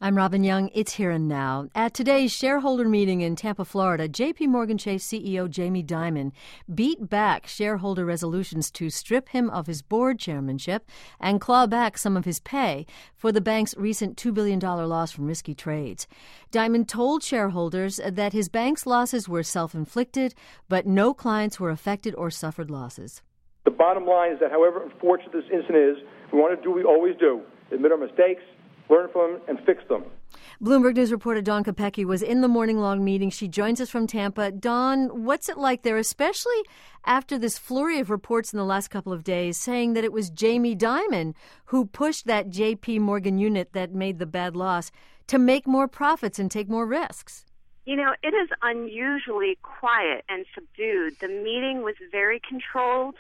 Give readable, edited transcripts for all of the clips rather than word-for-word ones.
I'm Robin Young. It's Here and Now. At today's shareholder meeting in Tampa, Florida, J.P. Morgan Chase CEO Jamie Dimon beat back shareholder resolutions to strip him of his board chairmanship and claw back some of his pay for the bank's recent $2 billion loss from risky trades. Dimon told shareholders that his bank's losses were self-inflicted, but no clients were affected or suffered losses. The bottom line is that however unfortunate this incident is, we want to do what we always do, admit our mistakes, learn from them, and fix them. Bloomberg News reporter Dawn Kopecki was in the morning-long meeting. She joins us from Tampa. Dawn, what's it like there, especially after this flurry of reports in the last couple of days saying that it was Jamie Dimon who pushed that J.P. Morgan unit that made the bad loss to make more profits and take more risks? You know, it is unusually quiet and subdued. The meeting was very controlled.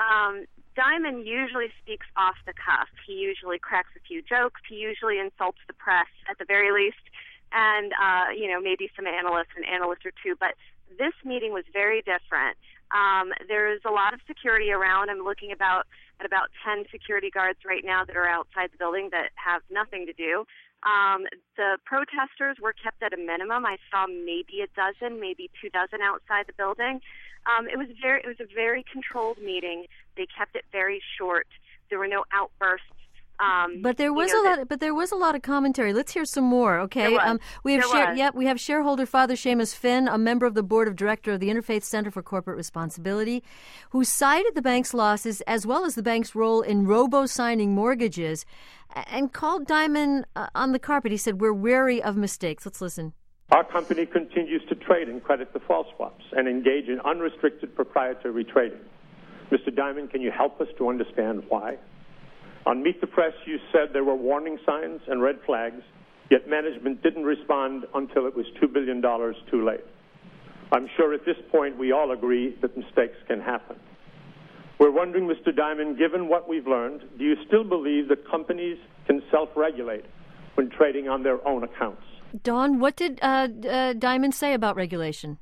Dimon usually speaks off the cuff. He usually cracks a few jokes. He usually insults the press at the very least, and maybe some analysts, an analyst or two. But this meeting was very different. There's a lot of security around. I'm looking at about 10 security guards right now that are outside the building that have nothing to do. The protesters were kept at a minimum. I saw maybe a dozen, maybe 24 outside the building. It was a very controlled meeting. They kept it very short. There were no outbursts. But there was a lot of commentary. Let's hear some more, okay? We have shareholder Father Seamus Finn, a member of the board of director of the Interfaith Center for Corporate Responsibility, who cited the bank's losses as well as the bank's role in robo-signing mortgages and called Dimon on the carpet. He said, "We're wary of mistakes." Let's listen. Our company continues to trade in credit default swaps and engage in unrestricted proprietary trading. Mr. Dimon, can you help us to understand why? On Meet the Press, you said there were warning signs and red flags, yet management didn't respond until it was $2 billion too late. I'm sure at this point we all agree that mistakes can happen. We're wondering, Mr. Dimon, given what we've learned, do you still believe that companies can self-regulate when trading on their own accounts? Dawn, what did Dimon say about regulation?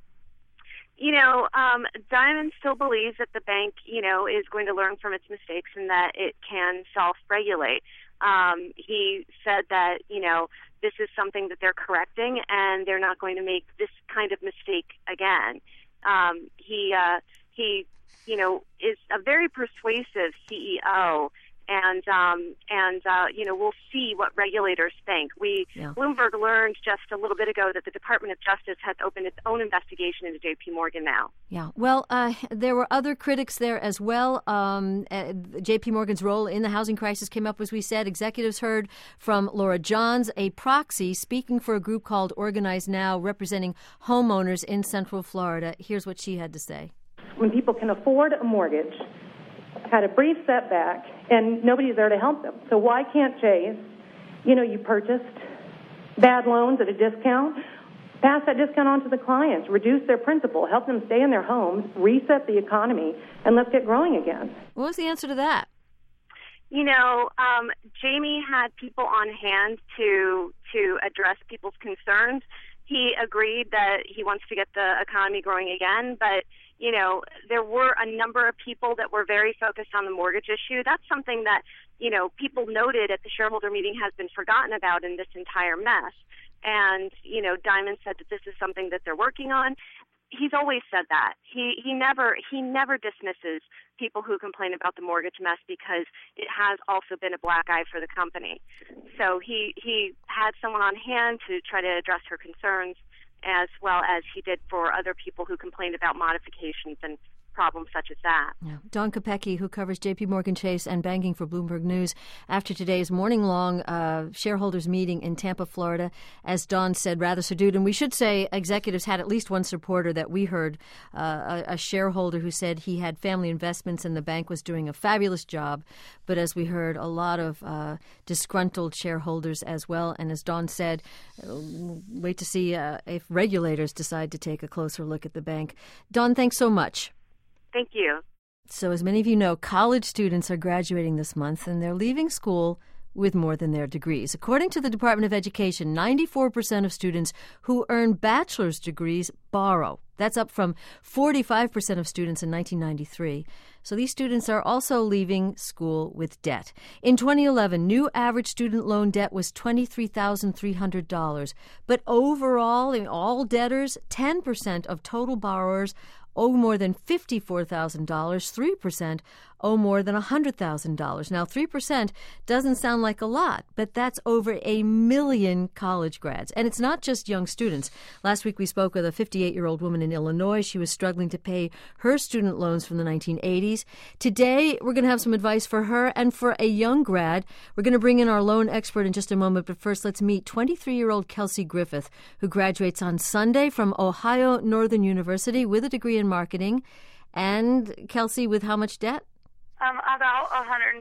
Dimon still believes that the bank, is going to learn from its mistakes and that it can self-regulate. He said that, this is something that they're correcting and they're not going to make this kind of mistake again. He is a very persuasive CEO. And we'll see what regulators think. Bloomberg learned just a little bit ago that the Department of Justice has opened its own investigation into J.P. Morgan now. Yeah. Well, there were other critics there as well. J.P. Morgan's role in the housing crisis came up, as we said. Executives heard from Laura Johns, a proxy speaking for a group called Organize Now, representing homeowners in Central Florida. Here's what she had to say. When people can afford a mortgage, had a brief setback, and nobody's there to help them. So why can't Chase, you purchased bad loans at a discount, pass that discount on to the clients, reduce their principal, help them stay in their homes, reset the economy, and let's get growing again. What was the answer to that? Jamie had people on hand to address people's concerns. He agreed that he wants to get the economy growing again, but there were a number of people that were very focused on the mortgage issue. That's something that, people noted at the shareholder meeting has been forgotten about in this entire mess. And, Dimon said that this is something that they're working on. He's always said that. He never dismisses people who complain about the mortgage mess because it has also been a black eye for the company. So he had someone on hand to try to address her concerns, as well as he did for other people who complained about modifications and problems such as that. Yeah. Dawn Kopecki, who covers J.P. Morgan Chase and banking for Bloomberg News, after today's morning-long shareholders meeting in Tampa, Florida, as Dawn said, rather subdued. And we should say executives had at least one supporter that we heard, a shareholder who said he had family investments and the bank was doing a fabulous job. But as we heard, a lot of disgruntled shareholders as well. And as Dawn said, wait to see if regulators decide to take a closer look at the bank. Dawn, thanks so much. Thank you. So as many of you know, college students are graduating this month, and they're leaving school with more than their degrees. According to the Department of Education, 94% of students who earn bachelor's degrees borrow. That's up from 45% of students in 1993. So these students are also leaving school with debt. In 2011, new average student loan debt was $23,300. But overall, in all debtors, 10% of total borrowers owe more than $54,000, 3% owe more than $100,000. Now, 3% doesn't sound like a lot, but that's over 1 million college grads. And it's not just young students. Last week we spoke with a 58-year-old woman in Illinois. She was struggling to pay her student loans from the 1980s. Today, we're going to have some advice for her and for a young grad. We're going to bring in our loan expert in just a moment, but first let's meet 23-year-old Kelsey Griffith, who graduates on Sunday from Ohio Northern University with a degree in marketing. And Kelsey, with how much debt? About $120,000.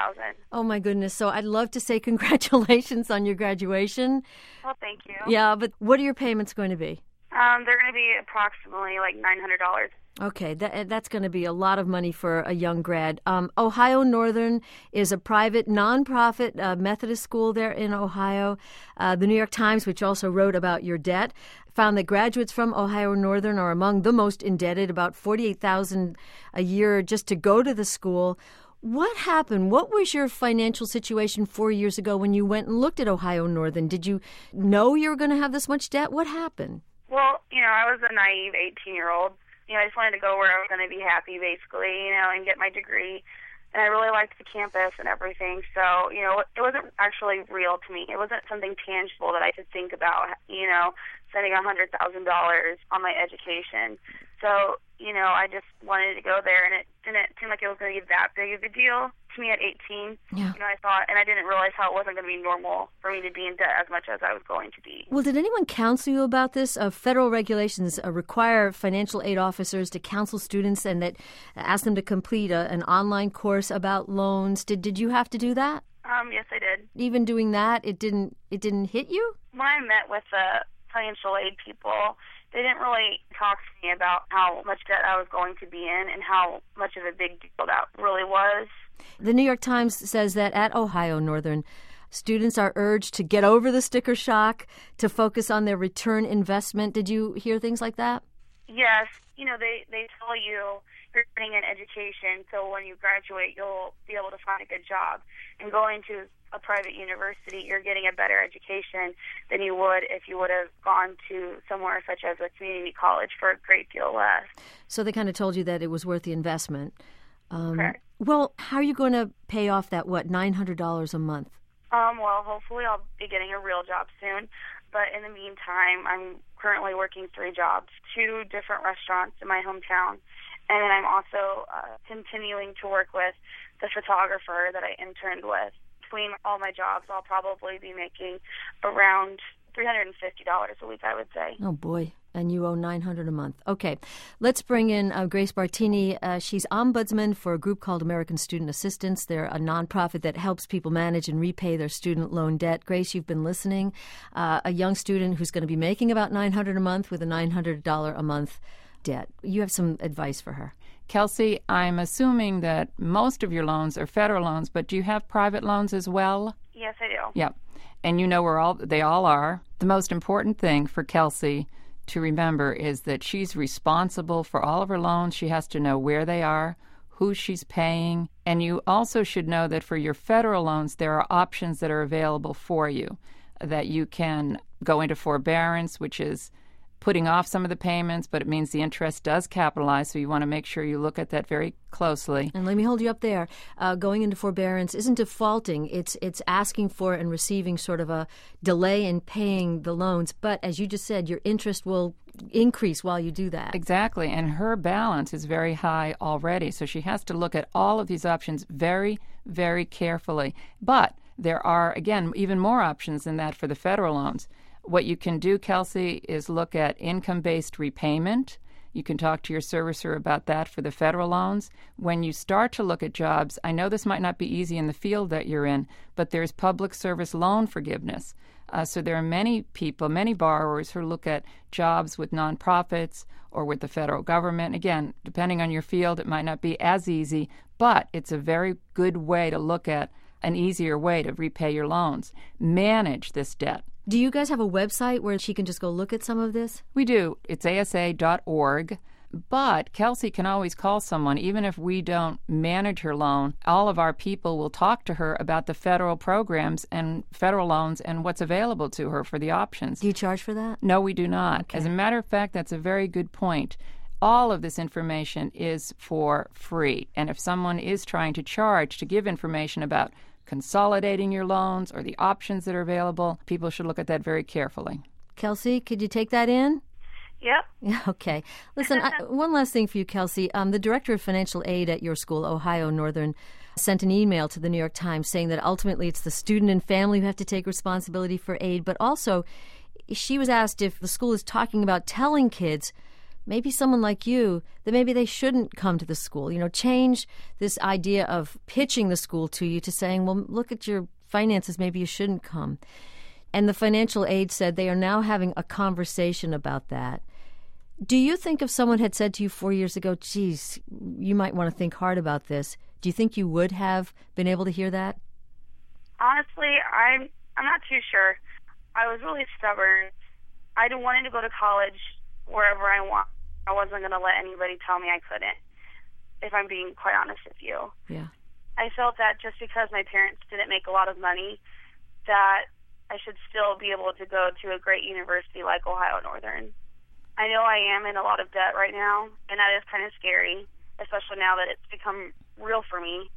Oh my goodness! So I'd love to say congratulations on your graduation. Well, thank you. Yeah, but what are your payments going to be? They're going to be approximately like $900. Okay, that's going to be a lot of money for a young grad. Ohio Northern is a private, nonprofit Methodist school there in Ohio. The New York Times, which also wrote about your debt, found that graduates from Ohio Northern are among the most indebted, about $48,000 a year just to go to the school. What happened? What was your financial situation 4 years ago when you went and looked at Ohio Northern? Did you know you were going to have this much debt? What happened? Well, I was a naive 18-year-old. I just wanted to go where I was going to be happy, basically, and get my degree. And I really liked the campus and everything. So, it wasn't actually real to me. It wasn't something tangible that I could think about, spending $100,000 on my education. So, I just wanted to go there, and it didn't seem like it was going to be that big of a deal to me at 18. Yeah. I thought, and I didn't realize how it wasn't going to be normal for me to be in debt as much as I was going to be. Well, did anyone counsel you about this? Federal regulations require financial aid officers to counsel students and that ask them to complete an online course about loans. Did you have to do that? Yes, I did. Even doing that, it didn't hit you? When I met with the financial aid people, they didn't really talk to me about how much debt I was going to be in and how much of a big deal that really was. The New York Times says that at Ohio Northern, students are urged to get over the sticker shock, to focus on their return investment. Did you hear things like that? Yes. They tell you you're getting an education, so when you graduate, you'll be able to find a good job. And going to a private university, you're getting a better education than you would if you would have gone to somewhere such as a community college for a great deal less. So they kind of told you that it was worth the investment. Correct. Well, how are you going to pay off that, $900 a month? Well, hopefully I'll be getting a real job soon. But in the meantime, I'm currently working 3 jobs, 2 different restaurants in my hometown. And then I'm also continuing to work with the photographer that I interned with. Between all my jobs, I'll probably be making around $350 a week, I would say. Oh, boy. And you owe $900 a month. Okay. Let's bring in Grace Bartini. She's ombudsman for a group called American Student Assistance. They're a nonprofit that helps people manage and repay their student loan debt. Grace, you've been listening. A young student who's going to be making about $900 a month with a $900 a month debt. You have some advice for her. Kelsey, I'm assuming that most of your loans are federal loans, but do you have private loans as well? Yes, I do. Yep. And you know where they all are. The most important thing for Kelsey to remember is that she's responsible for all of her loans. She has to know where they are, who she's paying. And you also should know that for your federal loans, there are options that are available for you, that you can go into forbearance, which is putting off some of the payments, but it means the interest does capitalize, so you want to make sure you look at that very closely. And let me hold you up there. Going into forbearance isn't defaulting. It's asking for and receiving sort of a delay in paying the loans. But as you just said, your interest will increase while you do that. Exactly. And her balance is very high already, so she has to look at all of these options very, very carefully. But there are, again, even more options than that for the federal loans. What you can do, Kelsey, is look at income-based repayment. You can talk to your servicer about that for the federal loans. When you start to look at jobs, I know this might not be easy in the field that you're in, but there's public service loan forgiveness. So there are many people, many borrowers who look at jobs with nonprofits or with the federal government. Again, depending on your field, it might not be as easy, but it's a very good way to look at an easier way to repay your loans. Manage this debt. Do you guys have a website where she can just go look at some of this? We do. It's asa.org. But Kelsey can always call someone. Even if we don't manage her loan, all of our people will talk to her about the federal programs and federal loans and what's available to her for the options. Do you charge for that? No, we do not. Okay. As a matter of fact, that's a very good point. All of this information is for free. And if someone is trying to charge to give information about consolidating your loans or the options that are available, people should look at that very carefully. Kelsey, could you take that in? Yep. Yeah, okay. Listen, one last thing for you, Kelsey. The director of financial aid at your school, Ohio Northern, sent an email to the New York Times saying that ultimately it's the student and family who have to take responsibility for aid. But also, she was asked if the school is talking about telling kids, maybe someone like you, that maybe they shouldn't come to the school. You know, change this idea of pitching the school to you to saying, well, look at your finances, maybe you shouldn't come. And the financial aid said they are now having a conversation about that. Do you think if someone had said to you 4 years ago, geez, you might want to think hard about this, do you think you would have been able to hear that? Honestly, I'm not too sure. I was really stubborn. I wanted to go to college wherever I want. I wasn't going to let anybody tell me I couldn't, if I'm being quite honest with you. Yeah. I felt that just because my parents didn't make a lot of money, that I should still be able to go to a great university like Ohio Northern. I know I am in a lot of debt right now, and that is kind of scary, especially now that it's become real for me.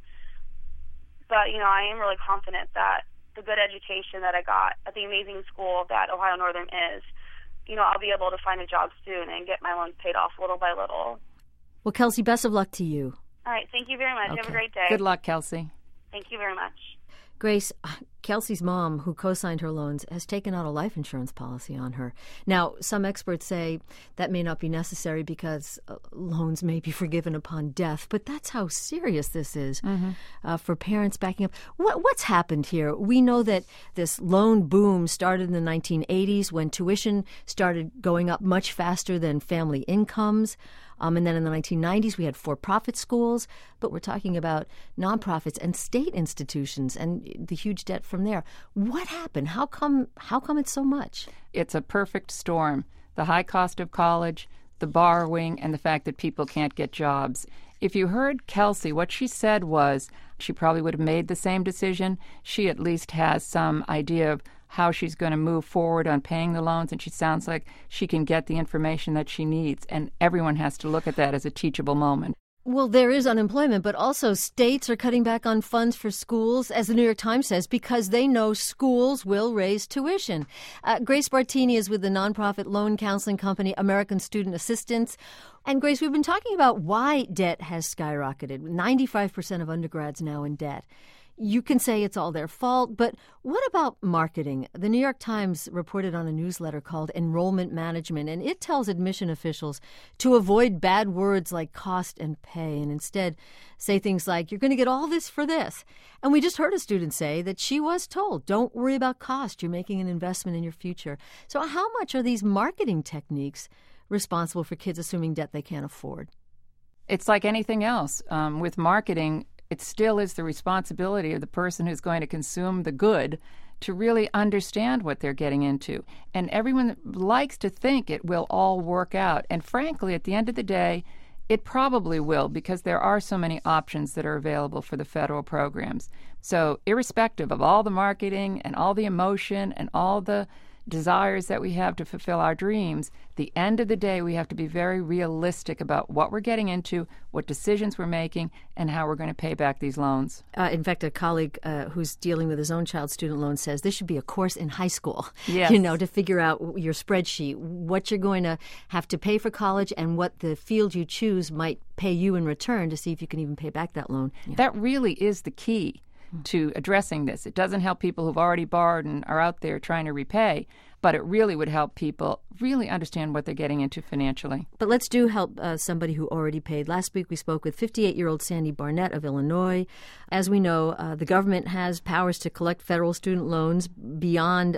But, I am really confident that the good education that I got at the amazing school that Ohio Northern is, I'll be able to find a job soon and get my loans paid off little by little. Well, Kelsey, best of luck to you. All right. Thank you very much. Okay. Have a great day. Good luck, Kelsey. Thank you very much. Grace, Kelsey's mom, who co-signed her loans, has taken out a life insurance policy on her. Now, some experts say that may not be necessary because loans may be forgiven upon death, but that's how serious this is for parents backing up. What's happened here? We know that this loan boom started in the 1980s when tuition started going up much faster than family incomes. And then in the 1990s, we had for-profit schools, but we're talking about nonprofits and state institutions and the huge debt from there. What happened? How come it's so much? It's a perfect storm. The high cost of college, the borrowing, and the fact that people can't get jobs. If you heard Kelsey, what she said was she probably would have made the same decision. She at least has some idea of how she's going to move forward on paying the loans, and she sounds like she can get the information that she needs, and everyone has to look at that as a teachable moment. Well, there is unemployment, but also states are cutting back on funds for schools, as the New York Times says, because they know schools will raise tuition. Grace Bartini is with the nonprofit loan counseling company American Student Assistance. And Grace, we've been talking about why debt has skyrocketed. 95% of undergrads now in debt. You can say it's all their fault, but what about marketing? The New York Times reported on a newsletter called Enrollment Management, and it tells admission officials to avoid bad words like cost and pay and instead say things like, you're going to get all this for this. And we just heard a student say that she was told, don't worry about cost, you're making an investment in your future. So how much are these marketing techniques responsible for kids assuming debt they can't afford? It's like anything else. With marketing, it still is the responsibility of the person who's going to consume the good to really understand what they're getting into. And everyone likes to think it will all work out. And frankly, at the end of the day, it probably will, because there are so many options that are available for the federal programs. So irrespective of all the marketing and all the emotion and all the desires that we have to fulfill our dreams, the end of the day, we have to be very realistic about what we're getting into, what decisions we're making, and how we're going to pay back these loans. In fact, a colleague who's dealing with his own child's student loan says this should be a course in high school, yes. To figure out your spreadsheet, what you're going to have to pay for college and what the field you choose might pay you in return to see if you can even pay back that loan. Yeah. That really is the key to addressing this. It doesn't help people who've already borrowed and are out there trying to repay, but it really would help people really understand what they're getting into financially. But let's do help somebody who already paid. Last week we spoke with 58-year-old Sandy Barnett of Illinois. As we know, the government has powers to collect federal student loans beyond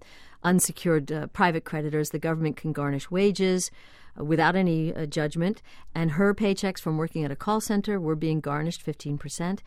unsecured private creditors. The government can garnish wages without any judgment, and her paychecks from working at a call center were being garnished 15%.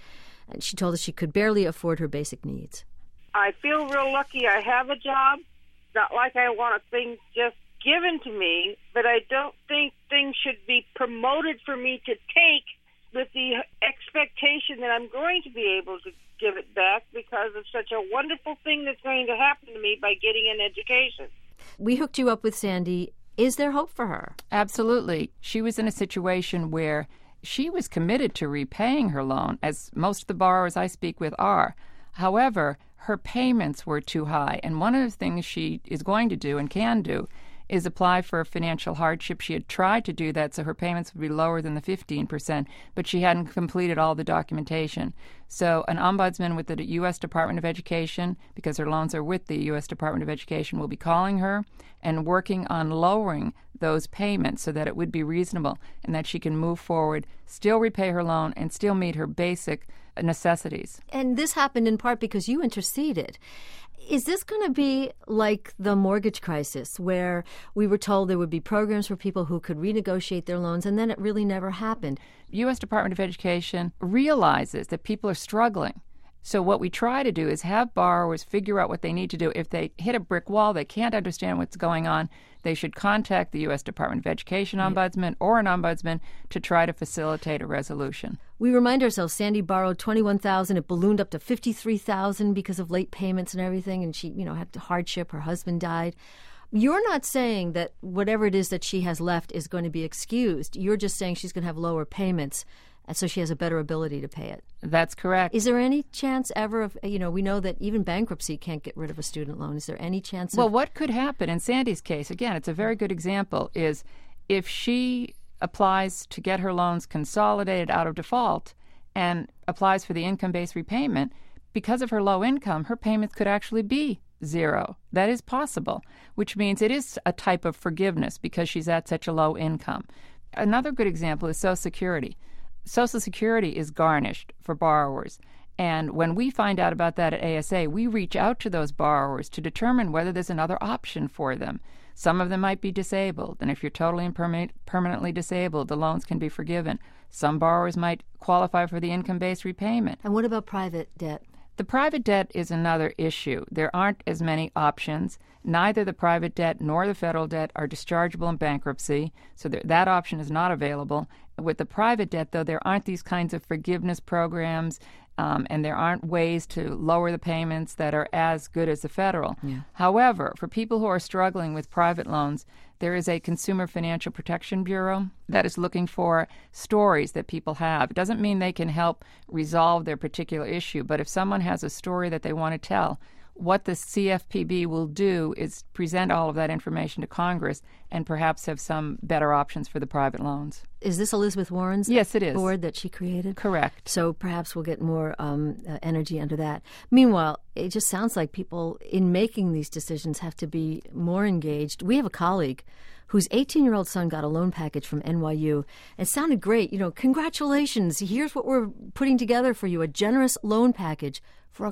And she told us she could barely afford her basic needs. I feel real lucky I have a job. Not like I want things just given to me, but I don't think things should be promoted for me to take with the expectation that I'm going to be able to give it back because of such a wonderful thing that's going to happen to me by getting an education. We hooked you up with Sandy. Is there hope for her? Absolutely. She was in a situation where she was committed to repaying her loan, as most of the borrowers I speak with are. However, her payments were too high, and one of the things she is going to do and can do is apply for a financial hardship. She had tried to do that so her payments would be lower than the 15%, but she hadn't completed all the documentation. So an ombudsman with the U.S. Department of Education, because her loans are with the U.S. Department of Education, will be calling her and working on lowering those payments so that it would be reasonable and that she can move forward, still repay her loan, and still meet her basic necessities. And this happened in part because you interceded. Is this going to be like the mortgage crisis, where we were told there would be programs for people who could renegotiate their loans, and then it really never happened? U.S. Department of Education realizes that people are struggling. So what we try to do is have borrowers figure out what they need to do. If they hit a brick wall, they can't understand what's going on, they should contact the U.S. Department of Education ombudsman or an ombudsman to try to facilitate a resolution. We remind ourselves Sandy borrowed $21,000. It ballooned up to $53,000 because of late payments and everything, and she, had hardship. Her husband died. You're not saying that whatever it is that she has left is going to be excused. You're just saying she's going to have lower payments, and so she has a better ability to pay it. That's correct. Is there any chance ever of, we know that even bankruptcy can't get rid of a student loan. Is there any chance Well, what could happen in Sandy's case, again, it's a very good example, is if she applies to get her loans consolidated out of default and applies for the income-based repayment, because of her low income, her payments could actually be zero. That is possible, which means it is a type of forgiveness because she's at such a low income. Another good example is Social Security. Social Security is garnished for borrowers. And when we find out about that at ASA, we reach out to those borrowers to determine whether there's another option for them. Some of them might be disabled, and if you're totally and permanently disabled, the loans can be forgiven. Some borrowers might qualify for the income-based repayment. And what about private debt? The private debt is another issue. There aren't as many options. Neither the private debt nor the federal debt are dischargeable in bankruptcy, so that option is not available. With the private debt, though, there aren't these kinds of forgiveness programs, and there aren't ways to lower the payments that are as good as the federal. Yeah. However, for people who are struggling with private loans, there is a Consumer Financial Protection Bureau that is looking for stories that people have. It doesn't mean they can help resolve their particular issue, but if someone has a story that they want to tell, what the CFPB will do is present all of that information to Congress and perhaps have some better options for the private loans. Is this Elizabeth Warren's Yes, it is. board that she created? Correct. So perhaps we'll get more energy under that. Meanwhile, it just sounds like people in making these decisions have to be more engaged. We have a colleague whose 18-year-old son got a loan package from NYU. It sounded great. Congratulations. Here's what we're putting together for you, a generous loan package for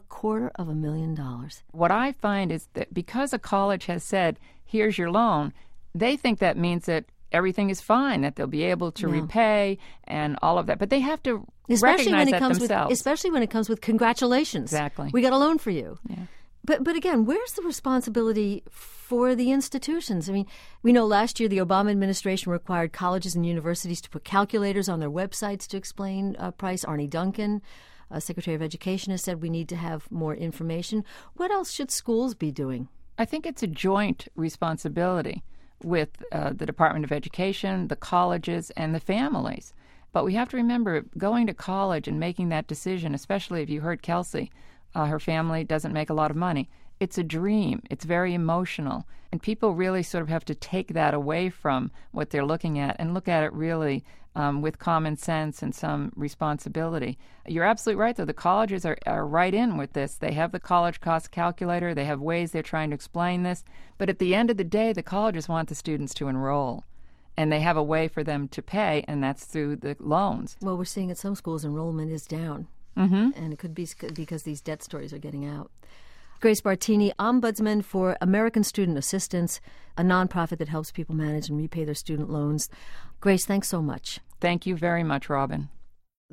$250,000. What I find is that because a college has said, here's your loan, they think that means that everything is fine, that they'll be able to repay and all of that. But they have to recognize that themselves. Especially when it comes with congratulations. Exactly. We got a loan for you. Yeah. But again, where's the responsibility for the institutions? I mean, we know last year the Obama administration required colleges and universities to put calculators on their websites to explain price. Arnie Duncan, Secretary of Education, has said we need to have more information. What else should schools be doing? I think it's a joint responsibility with the Department of Education, the colleges, and the families. But we have to remember, going to college and making that decision, especially if you heard Kelsey, her family doesn't make a lot of money. It's a dream. It's very emotional. And people really sort of have to take that away from what they're looking at and look at it really with common sense and some responsibility. You're absolutely right, though. The colleges are right in with this. They have the college cost calculator. They have ways they're trying to explain this. But at the end of the day, the colleges want the students to enroll. And they have a way for them to pay, and that's through the loans. Well, we're seeing at some schools enrollment is down. Mm-hmm. And it could be because these debt stories are getting out. Grace Bartini, Ombudsman for American Student Assistance, a nonprofit that helps people manage and repay their student loans. Grace, thanks so much. Thank you very much, Robin.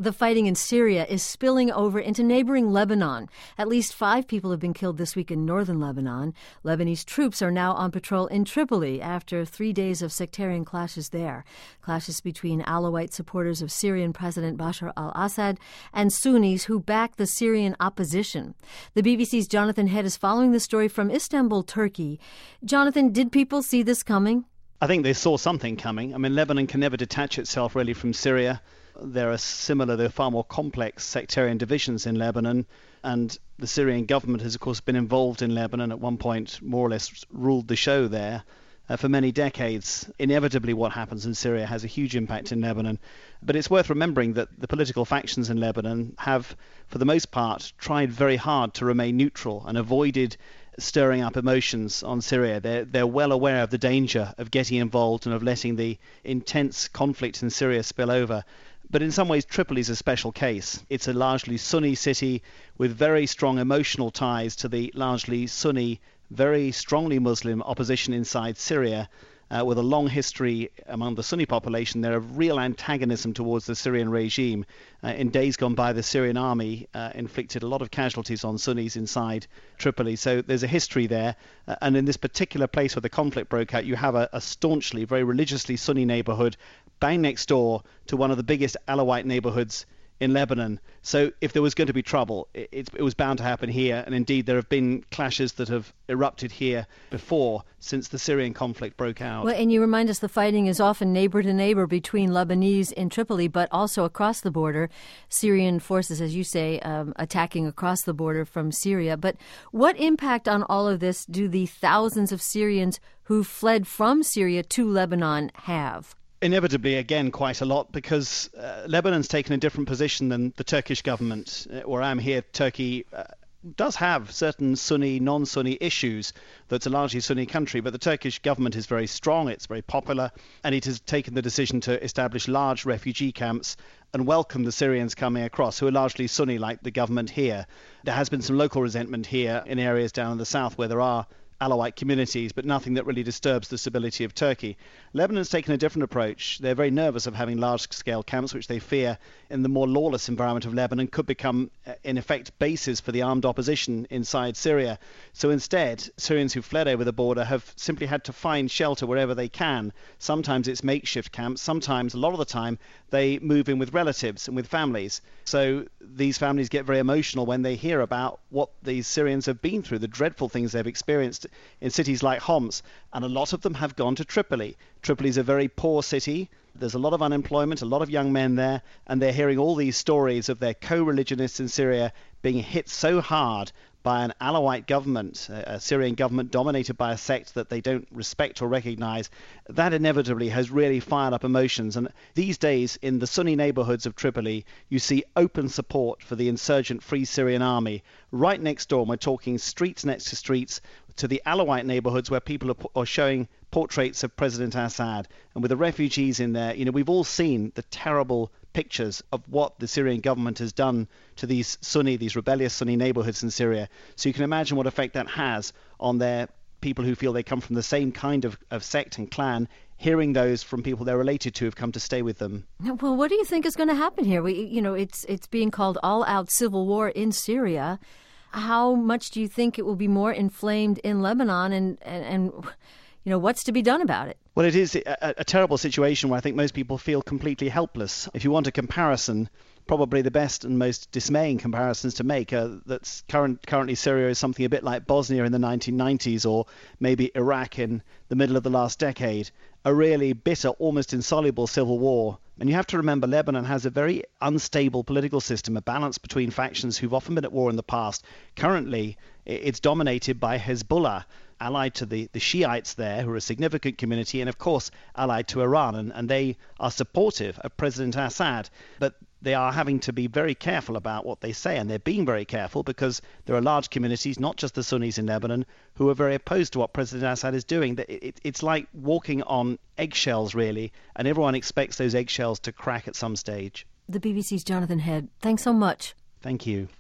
The fighting in Syria is spilling over into neighboring Lebanon. At least 5 people have been killed this week in northern Lebanon. Lebanese troops are now on patrol in Tripoli after 3 days of sectarian clashes there. Clashes between Alawite supporters of Syrian President Bashar al-Assad and Sunnis who back the Syrian opposition. The BBC's Jonathan Head is following the story from Istanbul, Turkey. Jonathan, did people see this coming? I think they saw something coming. I mean, Lebanon can never detach itself really from Syria. There are far more complex sectarian divisions in Lebanon, and the Syrian government has, of course, been involved in Lebanon, at one point more or less ruled the show there for many decades. Inevitably, what happens in Syria has a huge impact in Lebanon. But it's worth remembering that the political factions in Lebanon have, for the most part, tried very hard to remain neutral and avoided stirring up emotions on Syria. They're well aware of the danger of getting involved and of letting the intense conflict in Syria spill over. But in some ways, Tripoli is a special case. It's a largely Sunni city with very strong emotional ties to the largely Sunni, very strongly Muslim opposition inside Syria, with a long history among the Sunni population. There are real antagonism towards the Syrian regime. In days gone by, the Syrian army inflicted a lot of casualties on Sunnis inside Tripoli. So there's a history there. And in this particular place where the conflict broke out, you have a staunchly, very religiously Sunni neighborhood bang next door to one of the biggest Alawite neighborhoods in Lebanon. So if there was going to be trouble, it was bound to happen here. And indeed, there have been clashes that have erupted here before, since the Syrian conflict broke out. Well, and you remind us the fighting is often neighbor to neighbor between Lebanese in Tripoli, but also across the border. Syrian forces, as you say, attacking across the border from Syria. But what impact on all of this do the thousands of Syrians who fled from Syria to Lebanon have? Inevitably, again, quite a lot, because Lebanon's taken a different position than the Turkish government. Where I'm here, Turkey does have certain Sunni, non-Sunni issues. That's a largely Sunni country, but the Turkish government is very strong, it's very popular, and it has taken the decision to establish large refugee camps and welcome the Syrians coming across, who are largely Sunni, like the government here. There has been some local resentment here in areas down in the south where there are Alawite communities, but nothing that really disturbs the stability of Turkey. Lebanon's taken a different approach. They're very nervous of having large-scale camps, which they fear in the more lawless environment of Lebanon could become, in effect, bases for the armed opposition inside Syria. So instead, Syrians who fled over the border have simply had to find shelter wherever they can. Sometimes it's makeshift camps. Sometimes, a lot of the time, they move in with relatives and with families. So these families get very emotional when they hear about what these Syrians have been through, the dreadful things they've experienced in cities like Homs, and a lot of them have gone to Tripoli. Tripoli is a very poor city. There's a lot of unemployment, a lot of young men there, and they're hearing all these stories of their co-religionists in Syria being hit so hard by an Alawite government, a Syrian government dominated by a sect that they don't respect or recognize. That inevitably has really fired up emotions. And these days, in the Sunni neighborhoods of Tripoli, you see open support for the insurgent Free Syrian Army. Right next door, we're talking streets next to streets, to the Alawite neighborhoods where people are showing portraits of President Assad. And with the refugees in there, we've all seen the terrible pictures of what the Syrian government has done to these rebellious Sunni neighborhoods in Syria. So you can imagine what effect that has on their people who feel they come from the same kind of sect and clan, hearing those from people they're related to who've come to stay with them. Well, what do you think is going to happen here? It's being called all-out civil war in Syria. How much do you think it will be more inflamed in Lebanon, and what's to be done about it? Well, it is a terrible situation where I think most people feel completely helpless. If you want a comparison, probably the best and most dismaying comparisons to make are that currently Syria is something a bit like Bosnia in the 1990s, or maybe Iraq in the middle of the last decade, a really bitter, almost insoluble civil war. And you have to remember, Lebanon has a very unstable political system, a balance between factions who've often been at war in the past. Currently, it's dominated by Hezbollah, allied to the Shiites there, who are a significant community, and of course allied to Iran, and they are supportive of President Assad. But they are having to be very careful about what they say, and they're being very careful because there are large communities, not just the Sunnis in Lebanon, who are very opposed to what President Assad is doing. It's like walking on eggshells, really, and everyone expects those eggshells to crack at some stage. The BBC's Jonathan Head, thanks so much. Thank you.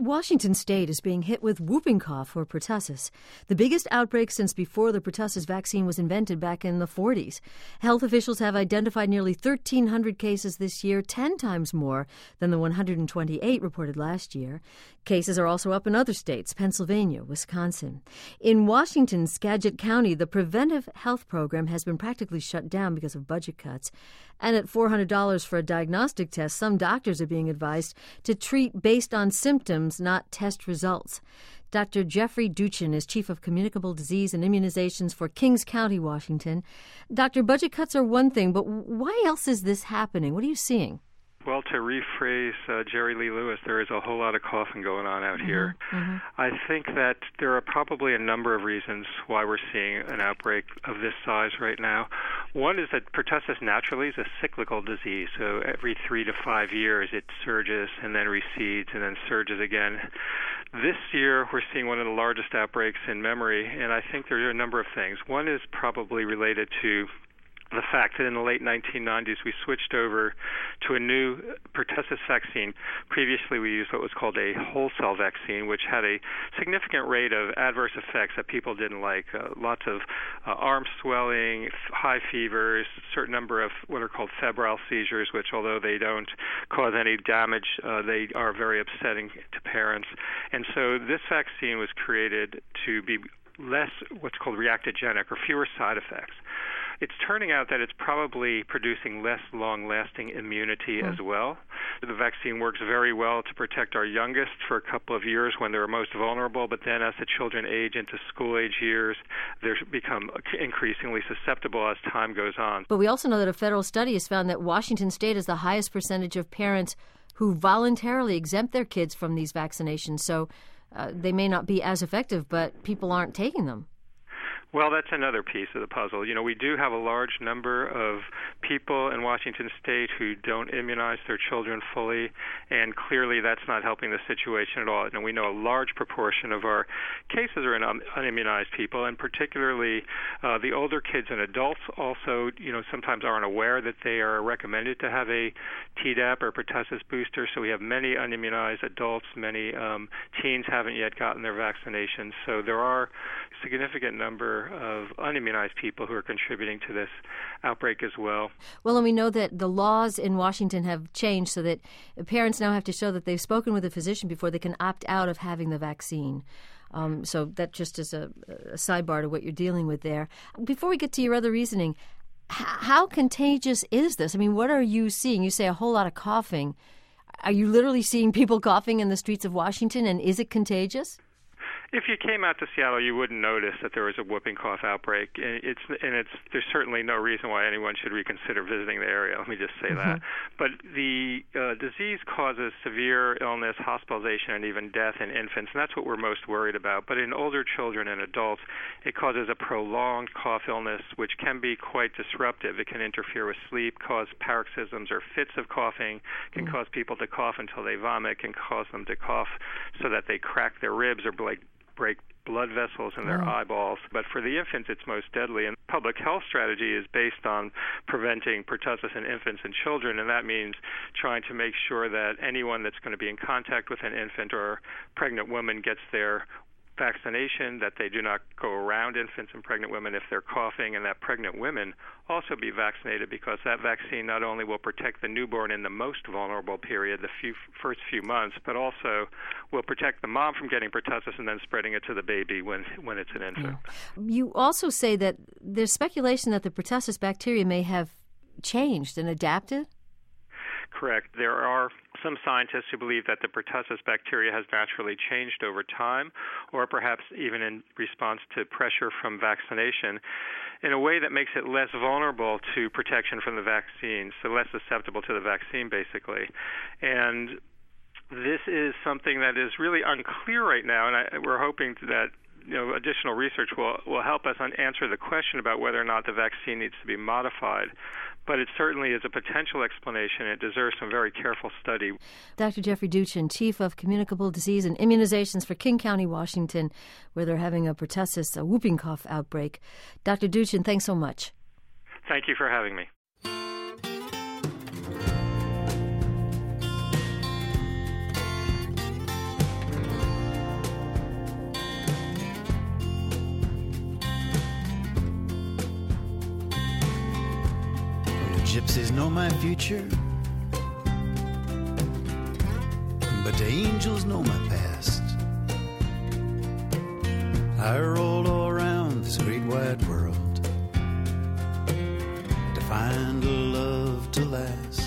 Washington State is being hit with whooping cough or pertussis, the biggest outbreak since before the pertussis vaccine was invented back in the 40s. Health officials have identified nearly 1,300 cases this year, 10 times more than the 128 reported last year. Cases are also up in other states, Pennsylvania, Wisconsin. In Washington, Skagit County, the preventive health program has been practically shut down because of budget cuts. And at $400 for a diagnostic test, some doctors are being advised to treat based on symptoms, not test results. Dr. Jeffrey Duchin is Chief of Communicable Disease and Immunizations for Kings County, Washington. Doctor, budget cuts are one thing, but why else is this happening? What are you seeing? Well, to rephrase Jerry Lee Lewis, there is a whole lot of coughing going on out here. Mm-hmm. I think that there are probably a number of reasons why we're seeing an outbreak of this size right now. One is that pertussis naturally is a cyclical disease, so every 3 to 5 years it surges and then recedes and then surges again. This year we're seeing one of the largest outbreaks in memory, and I think there are a number of things. One is probably related to the fact that in the late 1990s we switched over to a new pertussis vaccine. Previously we used what was called a whole cell vaccine, which had a significant rate of adverse effects that people didn't like. Lots of arm swelling, high fevers, a certain number of what are called febrile seizures, which although they don't cause any damage, they are very upsetting to parents. And so this vaccine was created to be less what's called reactogenic, or fewer side effects. It's turning out that it's probably producing less long-lasting immunity as well. The vaccine works very well to protect our youngest for a couple of years when they're most vulnerable, but then as the children age into school-age years, they become increasingly susceptible as time goes on. But we also know that a federal study has found that Washington State has the highest percentage of parents who voluntarily exempt their kids from these vaccinations. So they may not be as effective, but people aren't taking them. Well, that's another piece of the puzzle. You know, we do have a large number of people in Washington State who don't immunize their children fully, and clearly that's not helping the situation at all. And we know a large proportion of our cases are in unimmunized people, and particularly the older kids and adults also, you know, sometimes aren't aware that they are recommended to have a Tdap or pertussis booster. So we have many unimmunized adults, many teens haven't yet gotten their vaccinations. So there are a significant number of unimmunized people who are contributing to this outbreak as well. Well, and we know that the laws in Washington have changed so that parents now have to show that they've spoken with a physician before they can opt out of having the vaccine. So that just is a sidebar to what you're dealing with there. Before we get to your other reasoning, how contagious is this? I mean, what are you seeing? You say a whole lot of coughing. Are you literally seeing people coughing in the streets of Washington, and is it contagious? If you came out to Seattle, you wouldn't notice that there was a whooping cough outbreak. There's certainly no reason why anyone should reconsider visiting the area. Let me just say that. But the disease causes severe illness, hospitalization, and even death in infants, and that's what we're most worried about. But in older children and adults, it causes a prolonged cough illness, which can be quite disruptive. It can interfere with sleep, cause paroxysms or fits of coughing, can cause people to cough until they vomit, can cause them to cough so that they crack their ribs or break blood vessels in their eyeballs. But for the infants, it's most deadly. And public health strategy is based on preventing pertussis in infants and children, and that means trying to make sure that anyone that's going to be in contact with an infant or pregnant woman gets their vaccination, that they do not go around infants and pregnant women if they're coughing, and that pregnant women also be vaccinated, because that vaccine not only will protect the newborn in the most vulnerable period, the first few months, but also will protect the mom from getting pertussis and then spreading it to the baby when it's an infant. You also say that there's speculation that the pertussis bacteria may have changed and adapted? Correct. There are some scientists who believe that the pertussis bacteria has naturally changed over time, or perhaps even in response to pressure from vaccination, in a way that makes it less vulnerable to protection from the vaccine, so less susceptible to the vaccine, basically. And this is something that is really unclear right now, and we're hoping that additional research will help us answer the question about whether or not the vaccine needs to be modified. But it certainly is a potential explanation. It deserves some very careful study. Dr. Jeffrey Duchin, Chief of Communicable Disease and Immunizations for King County, Washington, where they're having a pertussis, a whooping cough outbreak. Dr. Duchin, thanks so much. Thank you for having me. Gypsies know my future, but the angels know my past. I rolled all around this great wide world to find a love to last.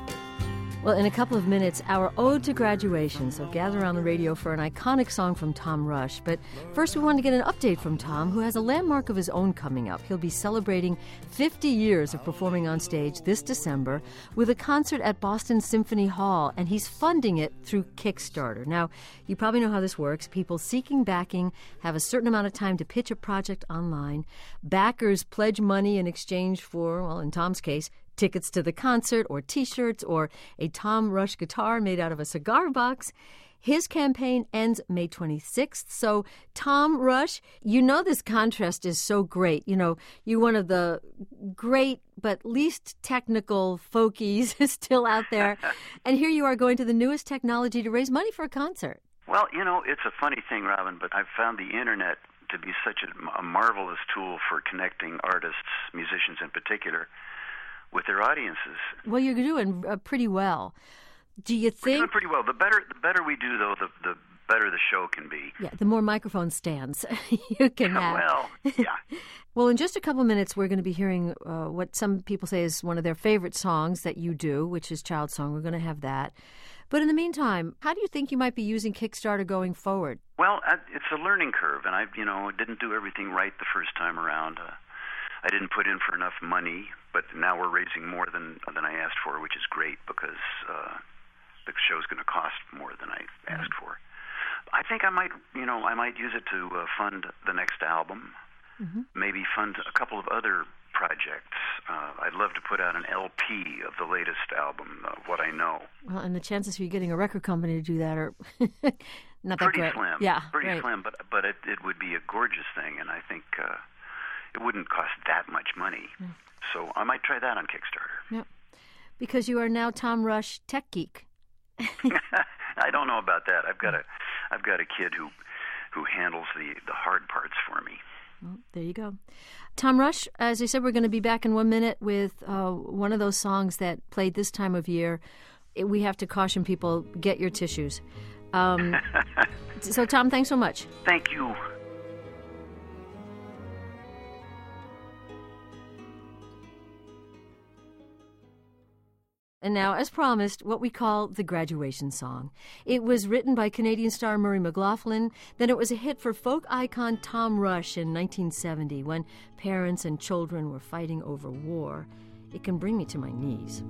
Well, in a couple of minutes, our ode to graduation. So gather around the radio for an iconic song from Tom Rush. But first, we want to get an update from Tom, who has a landmark of his own coming up. He'll be celebrating 50 years of performing on stage this December with a concert at Boston Symphony Hall, and he's funding it through Kickstarter. Now, you probably know how this works. People seeking backing have a certain amount of time to pitch a project online. Backers pledge money in exchange for, well, in Tom's case, tickets to the concert or T-shirts or a Tom Rush guitar made out of a cigar box. His campaign ends May 26th. So, Tom Rush, you know this contrast is so great. You know, you're one of the great but least technical folkies still out there. And here you are going to the newest technology to raise money for a concert. Well, you know, it's a funny thing, Robin, but I've found the Internet to be such a marvelous tool for connecting artists, musicians in particular, with their audiences. Well, you're doing pretty well. Do you think? We're doing pretty well. The better we do, though, the better the show can be. Yeah, the more microphone stands you can have. Well, yeah. Well, in just a couple minutes, we're going to be hearing what some people say is one of their favorite songs that you do, which is Child Song. We're going to have that. But in the meantime, how do you think you might be using Kickstarter going forward? Well, it's a learning curve, and I didn't do everything right the first time around. I didn't put in for enough money, but now we're raising more than I asked for, which is great because the show's going to cost more than I asked for. I think I might use it to fund the next album, maybe fund a couple of other projects. I'd love to put out an LP of the latest album, What I Know. Well, and the chances for you getting a record company to do that are not that pretty great. Slim. Yeah, pretty right. slim, but it would be a gorgeous thing, and I think it wouldn't cost that much money. So I might try that on Kickstarter. Yep. Because you are now Tom Rush Tech Geek. I don't know about that. I've got a kid who handles the hard parts for me. Well, there you go. Tom Rush, as I said, we're going to be back in 1 minute with one of those songs that played this time of year. We have to caution people, get your tissues. So, Tom, thanks so much. Thank you. And now, as promised, what we call the graduation song. It was written by Canadian star Murray McLaughlin. Then it was a hit for folk icon Tom Rush in 1970 when parents and children were fighting over war. It can bring me to my knees.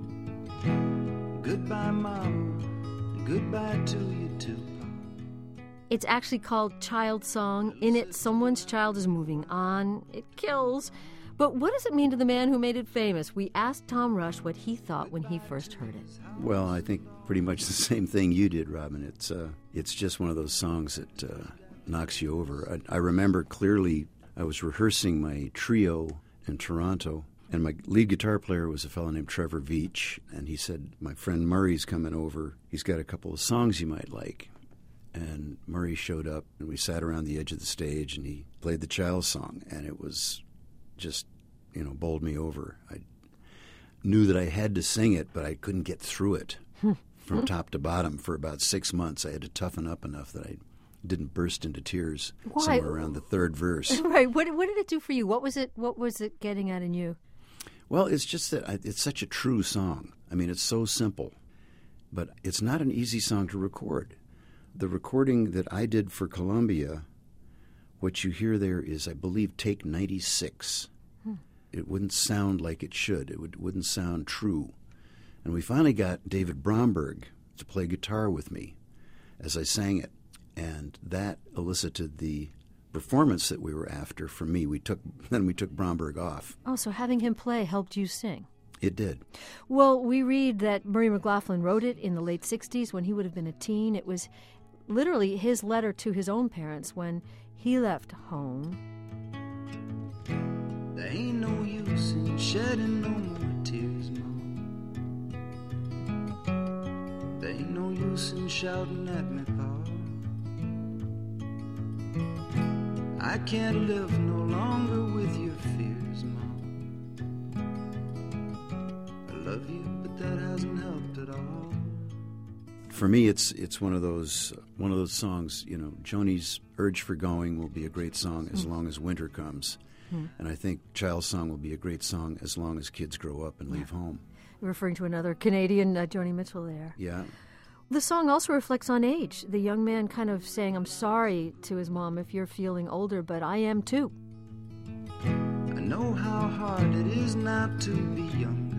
Goodbye, Mom. Goodbye to you, too. It's actually called Child Song. In it, someone's child is moving on. It kills. But what does it mean to the man who made it famous? We asked Tom Rush what he thought when he first heard it. Well, I think pretty much the same thing you did, Robin. It's just one of those songs that knocks you over. I remember clearly I was rehearsing my trio in Toronto, and my lead guitar player was a fellow named Trevor Veach, and he said, my friend Murray's coming over. He's got a couple of songs you might like. And Murray showed up, and we sat around the edge of the stage, and he played the Child Song, and it was just, bowled me over. I knew that I had to sing it, but I couldn't get through it from top to bottom for about 6 months. I had to toughen up enough that I didn't burst into tears somewhere around the third verse. Right. What did it do for you? What was it getting at in you? Well, it's just that it's such a true song. I mean, it's so simple, but it's not an easy song to record. The recording that I did for Columbia, what you hear there is, I believe, take 96. It wouldn't sound like it should. It wouldn't sound true. And we finally got David Bromberg to play guitar with me as I sang it. And that elicited the performance that we were after from me. Then we took Bromberg off. Oh, so having him play helped you sing. It did. Well, we read that Murray McLaughlin wrote it in the late 60s when he would have been a teen. It was literally his letter to his own parents when he left home. There ain't no use in shedding no more tears, Mom. There ain't no use in shouting at me, Pa. I can't live no longer with your fears, Mom. at all. For me, it's one of those songs. You know, Joni's Urge for Going will be a great song as long as winter comes, and I think Child's Song will be a great song as long as kids grow up and leave home. Referring to another Canadian, Joni Mitchell there. Yeah. The song also reflects on age. The young man kind of saying, I'm sorry to his mom if you're feeling older, but I am too. I know how hard it is not to be younger.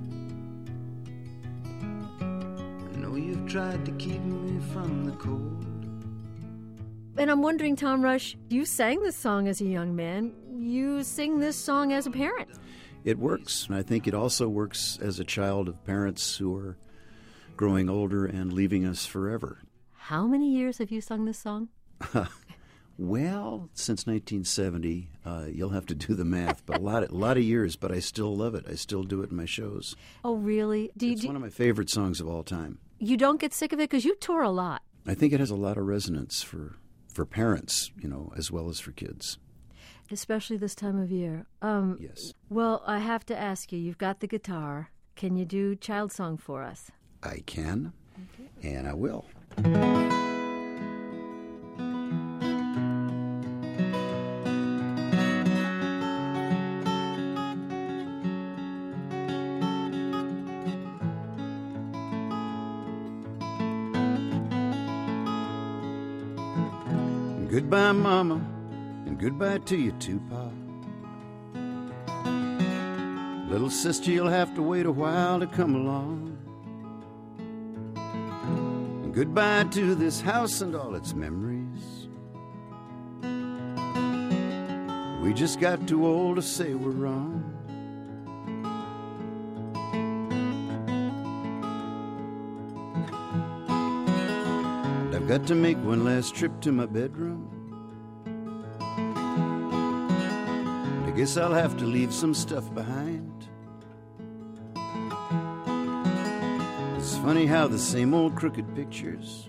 I know you've tried to keep me from the cold. And I'm wondering, Tom Rush, you sang this song as a young man. You sing this song as a parent. It works, and I think it also works as a child of parents who are growing older and leaving us forever. How many years have you sung this song? Well, since 1970, you'll have to do the math, but a lot of years, but I still love it. I still do it in my shows. Oh, really? It's one of my favorite songs of all time. You don't get sick of it because you tour a lot. I think it has a lot of resonance for parents, you know, as well as for kids. Especially this time of year. Yes. Well, I have to ask you, you've got the guitar. Can you do Child Song for us? I can, and I will. Goodbye, Mama, and goodbye to you too, Pa. Little sister, you'll have to wait a while to come along. And goodbye to this house and all its memories. We just got too old to say we're wrong. And I've got to make one last trip to my bedroom. I guess I'll have to leave some stuff behind. It's funny how the same old crooked pictures,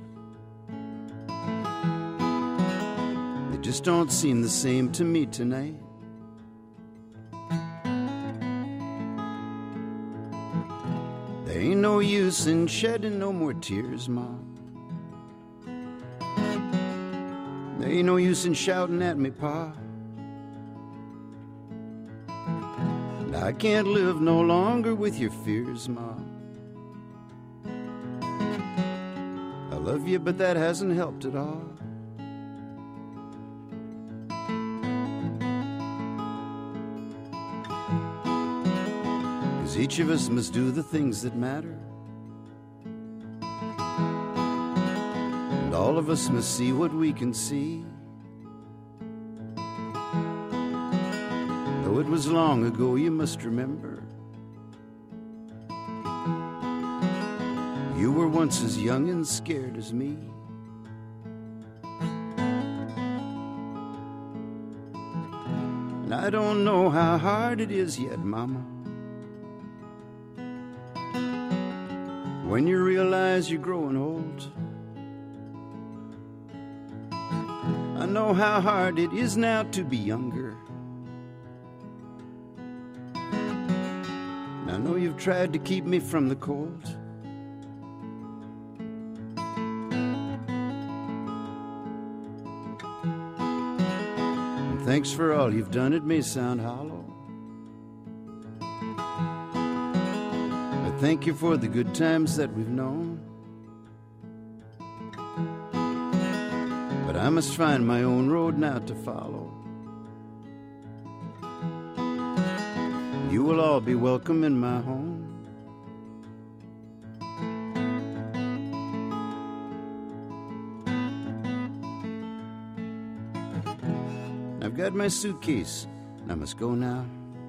they just don't seem the same to me tonight. There ain't no use in shedding no more tears, Mom. There ain't no use in shouting at me, Pa. I can't live no longer with your fears, Mom. I love you, but that hasn't helped at all. 'Cause each of us must do the things that matter. And all of us must see what we can see. Though it was long ago, you must remember, you were once as young and scared as me. And I don't know how hard it is yet, Mama, when you realize you're growing old. I know how hard it is now to be younger. I know you've tried to keep me from the cold. And thanks for all you've done. It may sound hollow, but thank you for the good times that we've known. But I must find my own road now to follow. You will all be welcome in my home. I've got my suitcase, and I must go now.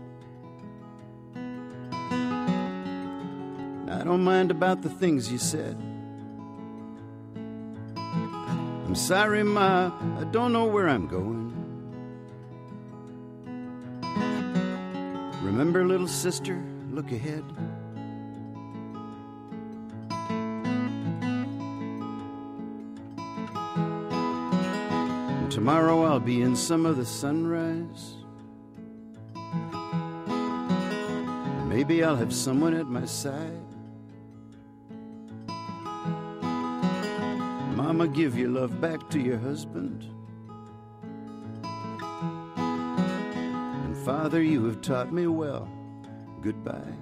I don't mind about the things you said. I'm sorry, Ma, I don't know where I'm going. Remember, little sister, look ahead. And tomorrow I'll be in some of the sunrise. Maybe I'll have someone at my side. Mama, give your love back to your husband. And Father, you have taught me well. Goodbye.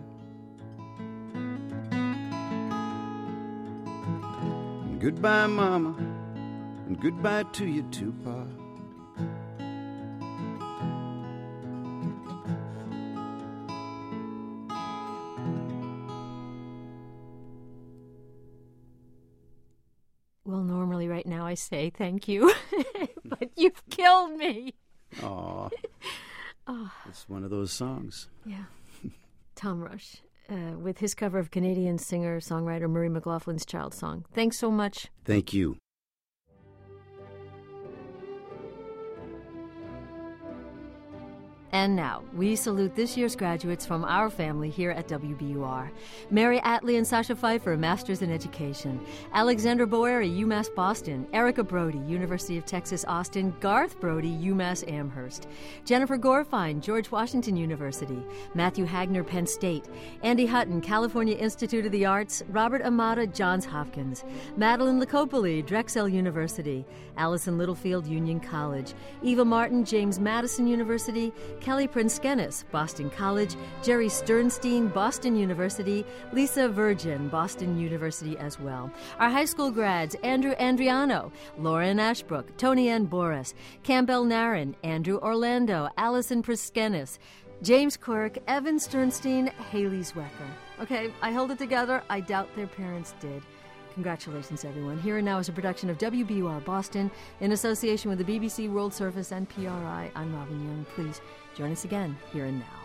And goodbye, Mama, and goodbye to you too, Pa. Well, normally right now I say thank you, but you've killed me. Aw. It's one of those songs. Yeah. Tom Rush, with his cover of Canadian singer-songwriter Murray McLaughlin's Child Song. Thanks so much. Thank you. And now, we salute this year's graduates from our family here at WBUR. Mary Atlee and Sasha Pfeiffer, Masters in Education. Alexandra Boeri, UMass Boston. Erica Brody, University of Texas, Austin. Garth Brody, UMass Amherst. Jennifer Gorfine, George Washington University. Matthew Hagner, Penn State. Andy Hutton, California Institute of the Arts. Robert Amata, Johns Hopkins. Madeline Licopoli, Drexel University. Allison Littlefield, Union College. Eva Martin, James Madison University. Kelly Prinskenis, Boston College, Jerry Sternstein, Boston University, Lisa Virgin, Boston University as well. Our high school grads, Andrew Andriano, Lauren Ashbrook, Tony Ann Boris, Campbell Narin, Andrew Orlando, Allison Prinskenis, James Quirk, Evan Sternstein, Haley Zwecker. Okay, I held it together. I doubt their parents did. Congratulations, everyone. Here and Now is a production of WBUR Boston in association with the BBC World Service and PRI. I'm Robin Young. Please join us again, Here and Now.